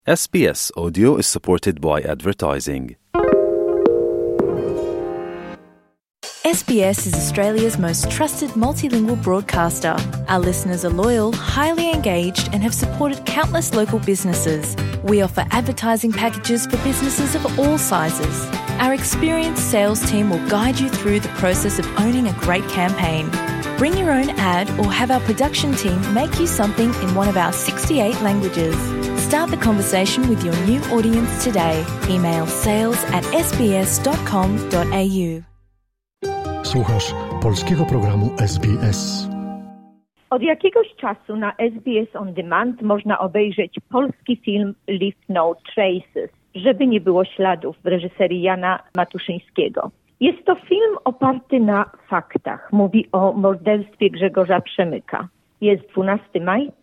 SBS Audio is supported by advertising. SBS is Australia's most trusted multilingual broadcaster. Our listeners are loyal, highly engaged, and have supported countless local businesses. We offer advertising packages for businesses of all sizes. Our experienced sales team will guide you through the process of owning a great campaign. Bring your own ad or have our production team make you something in one of our 68 languages. Start the conversation with your new audience today. Email sales@sbs.com.au. Słuchasz polskiego programu SBS. Od jakiegoś czasu na SBS On Demand można obejrzeć polski film Leave No Traces, żeby nie było śladów, w reżyserii Jana Matuszyńskiego. Jest to film oparty na faktach. Mówi o morderstwie Grzegorza Przemyka. Jest 12 maj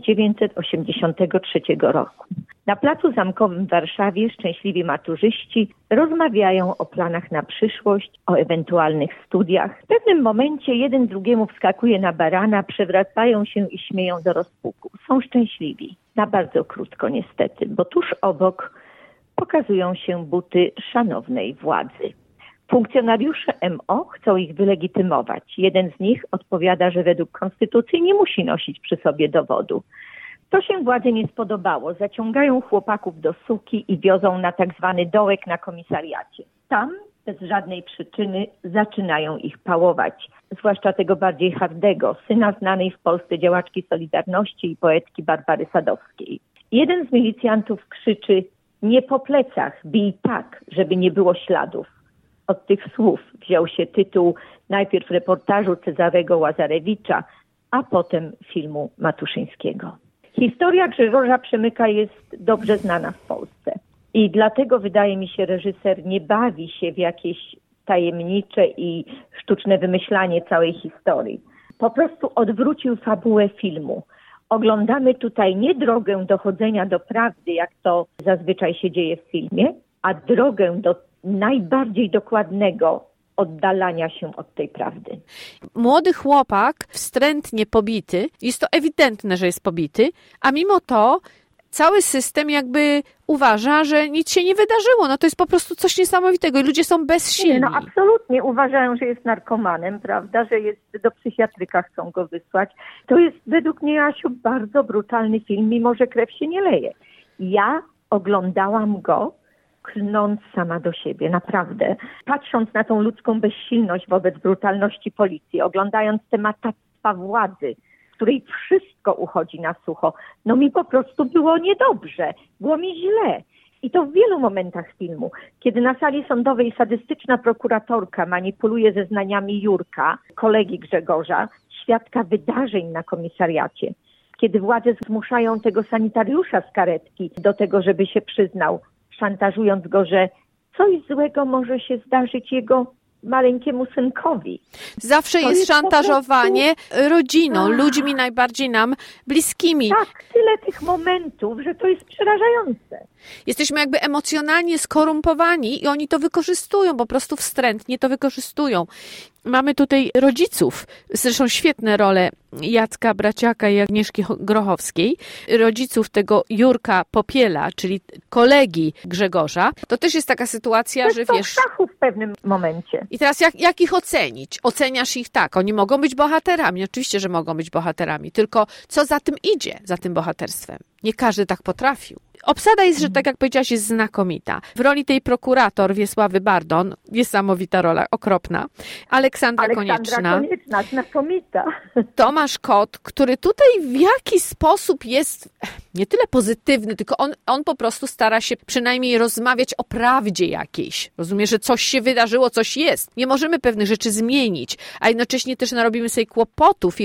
1983 roku. Na Placu Zamkowym w Warszawie szczęśliwi maturzyści rozmawiają o planach na przyszłość, o ewentualnych studiach. W pewnym momencie jeden drugiemu wskakuje na barana, przewracają się i śmieją do rozpuku. Są szczęśliwi. Na bardzo krótko niestety, bo tuż obok pokazują się buty szanownej władzy. Funkcjonariusze MO chcą ich wylegitymować. Jeden z nich odpowiada, że według konstytucji nie musi nosić przy sobie dowodu. To się władzy nie spodobało. Zaciągają chłopaków do suki i wiozą na tak zwany dołek na komisariacie. Tam bez żadnej przyczyny zaczynają ich pałować. Zwłaszcza tego bardziej hardego, syna znanej w Polsce działaczki Solidarności i poetki Barbary Sadowskiej. Jeden z milicjantów krzyczy: nie po plecach, bij tak, żeby nie było śladów. Od tych słów wziął się tytuł najpierw reportażu Cezarego Łazarewicza, a potem filmu Matuszyńskiego. Historia Grzegorza Przemyka jest dobrze znana w Polsce i dlatego wydaje mi się, reżyser nie bawi się w jakieś tajemnicze i sztuczne wymyślanie całej historii. Po prostu odwrócił fabułę filmu. Oglądamy tutaj nie drogę dochodzenia do prawdy, jak to zazwyczaj się dzieje w filmie, a drogę do najbardziej dokładnego oddalania się od tej prawdy. Młody chłopak, wstrętnie pobity, jest to ewidentne, że jest pobity, a mimo to cały system jakby uważa, że nic się nie wydarzyło. No to jest po prostu coś niesamowitego i ludzie są bezsilni. No absolutnie uważają, że jest narkomanem, prawda, że jest do psychiatryka, chcą go wysłać. To jest według mnie, Jasiu, bardzo brutalny film, mimo że krew się nie leje. Ja oglądałam go klnąc sama do siebie, naprawdę. Patrząc na tą ludzką bezsilność wobec brutalności policji, oglądając te matactwa władzy, w której wszystko uchodzi na sucho, no mi po prostu było niedobrze, było mi źle. I to w wielu momentach filmu. Kiedy na sali sądowej sadystyczna prokuratorka manipuluje zeznaniami Jurka, kolegi Grzegorza, świadka wydarzeń na komisariacie. Kiedy władze zmuszają tego sanitariusza z karetki do tego, żeby się przyznał, szantażując go, że coś złego może się zdarzyć jego maleńkiemu synkowi. Zawsze jest szantażowanie rodziną, ludźmi najbardziej nam bliskimi. Tak, tyle tych momentów, że to jest przerażające. Jesteśmy jakby emocjonalnie skorumpowani i oni to wykorzystują, po prostu wstrętnie to wykorzystują. Mamy tutaj rodziców, zresztą świetne role Jacka Braciaka i Agnieszki Grochowskiej, rodziców tego Jurka Popiela, czyli kolegi Grzegorza. To też jest taka sytuacja, że wiesz... szachu w pewnym momencie. I teraz jak ich ocenić? Oceniasz ich tak, oni mogą być bohaterami, oczywiście, że mogą być bohaterami, tylko co za tym idzie, za tym bohaterstwem? Nie każdy tak potrafił. Obsada jest, że tak jak powiedziałaś, jest znakomita. W roli tej prokurator Wiesławy Bardon, niesamowita rola, okropna. Aleksandra Konieczna, znakomita. Tomasz Kot, który tutaj w jakiś sposób jest nie tyle pozytywny, tylko on po prostu stara się przynajmniej rozmawiać o prawdzie jakiejś. Rozumie, że coś się wydarzyło, coś jest. Nie możemy pewnych rzeczy zmienić, a jednocześnie też narobimy sobie kłopotów,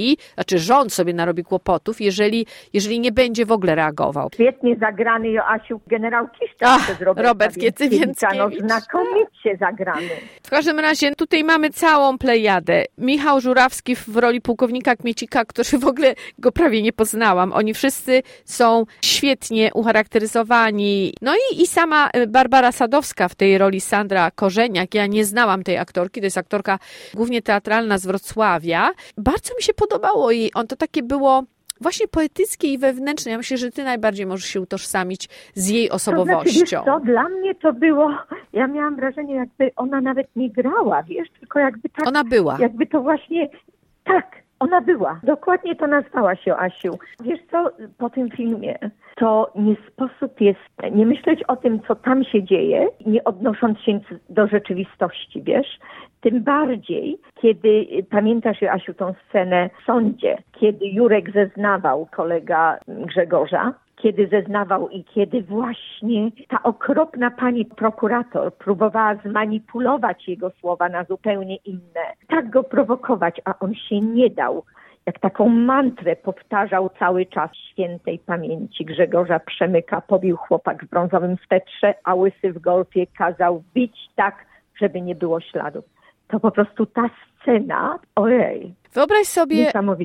rząd sobie narobi kłopotów, jeżeli nie będzie w ogóle reagował. Świetnie zagrany, Joasiu, generał Kiszczak przez Robert Giecy-Więckiewicz. No, znakomicie zagrany. W każdym razie tutaj mamy całą plejadę. Michał Żurawski w roli pułkownika Kmiecika, który w ogóle go prawie nie poznałam. Oni wszyscy są świetnie ucharakteryzowani. No i sama Barbara Sadowska w tej roli Sandra Korzeniak. Ja nie znałam tej aktorki, to jest aktorka głównie teatralna z Wrocławia. Bardzo mi się podobało jej. To takie było właśnie poetyckie i wewnętrzne. Ja myślę, że ty najbardziej możesz się utożsamić z jej osobowością. To znaczy, wiesz co, dla mnie to było, ja miałam wrażenie, jakby ona nawet nie grała, wiesz, tylko jakby tak. Ona była. Jakby to właśnie, tak, ona była. Dokładnie to nazwałaś, Joasiu. Wiesz co, po tym filmie to nie sposób jest nie myśleć o tym, co tam się dzieje, nie odnosząc się do rzeczywistości, wiesz. Tym bardziej, kiedy, pamiętasz, Joasiu, tą scenę w sądzie, kiedy Jurek zeznawał, kolega Grzegorza, kiedy zeznawał i kiedy właśnie ta okropna pani prokurator próbowała zmanipulować jego słowa na zupełnie inne, tak go prowokować, a on się nie dał. Jak taką mantrę powtarzał cały czas świętej pamięci Grzegorza Przemyka, pobił chłopak w brązowym swetrze, a łysy w golfie kazał bić tak, żeby nie było śladów. To po prostu ta scena, ojej. Wyobraź sobie,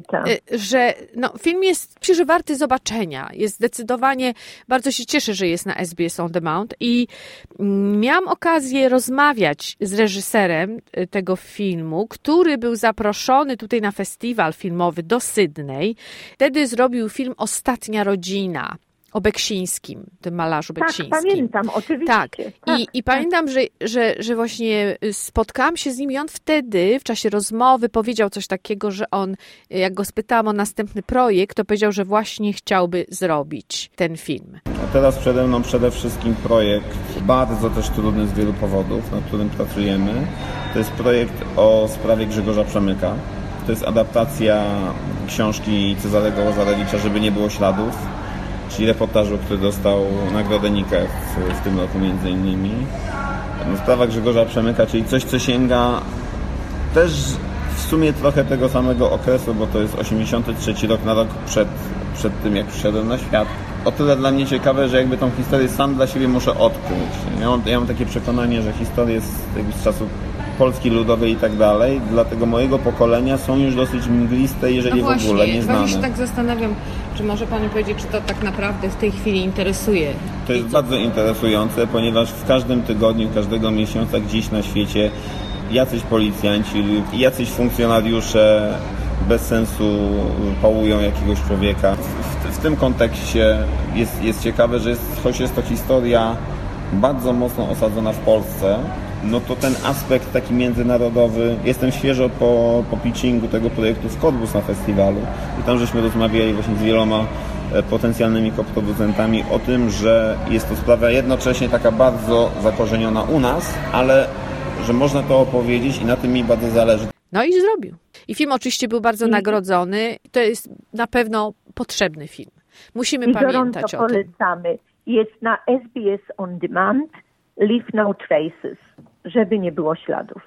że film jest, myślę, że warty zobaczenia. Jest zdecydowanie, bardzo się cieszę, że jest na SBS On Demand i miałam okazję rozmawiać z reżyserem tego filmu, który był zaproszony tutaj na festiwal filmowy do Sydney. Wtedy zrobił film Ostatnia rodzina. O Beksińskim, tym malarzu Beksińskim. Tak, pamiętam, oczywiście. Tak. I pamiętam, że właśnie spotkałam się z nim i on wtedy, w czasie rozmowy, powiedział coś takiego, że on, jak go spytałam o następny projekt, to powiedział, że właśnie chciałby zrobić ten film. A teraz przede mną przede wszystkim projekt bardzo też trudny z wielu powodów, nad którym pracujemy. To jest projekt o sprawie Grzegorza Przemyka. To jest adaptacja książki Cezarego Łazarewicza, Żeby nie było śladów, czyli reportażu, który dostał nagrodę Nikę w tym roku między innymi. Sprawa Grzegorza Przemyka, czyli coś, co sięga też w sumie trochę tego samego okresu, bo to jest 83 rok, na rok przed tym, jak przyszedłem na świat. O tyle dla mnie ciekawe, że jakby tą historię sam dla siebie muszę odkryć. Ja mam takie przekonanie, że historie z czasów Polski Ludowej i tak dalej, dla tego mojego pokolenia są już dosyć mgliste, jeżeli w ogóle nieznane. Właśnie się tak zastanawiam, czy może Pani powiedzieć, czy to tak naprawdę w tej chwili interesuje? To jest bardzo interesujące, ponieważ w każdym tygodniu, każdego miesiąca gdzieś na świecie jacyś policjanci lub jacyś funkcjonariusze bez sensu pałują jakiegoś człowieka. W tym kontekście jest ciekawe, że choć jest to historia bardzo mocno osadzona w Polsce, no to ten aspekt taki międzynarodowy, jestem świeżo po pitchingu tego projektu w Cottbus na festiwalu i tam żeśmy rozmawiali właśnie z wieloma potencjalnymi koproducentami o tym, że jest to sprawa jednocześnie taka bardzo zakorzeniona u nas, ale że można to opowiedzieć i na tym mi bardzo zależy. No i zrobił. I film oczywiście był bardzo nagrodzony. To jest na pewno potrzebny film. Musimy pamiętać o tym. Polecamy. Jest na SBS On Demand, Leave No Traces, żeby nie było śladów.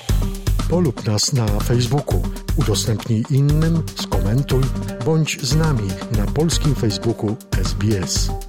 Polub nas na Facebooku, udostępnij innym, skomentuj, bądź z nami na polskim Facebooku SBS.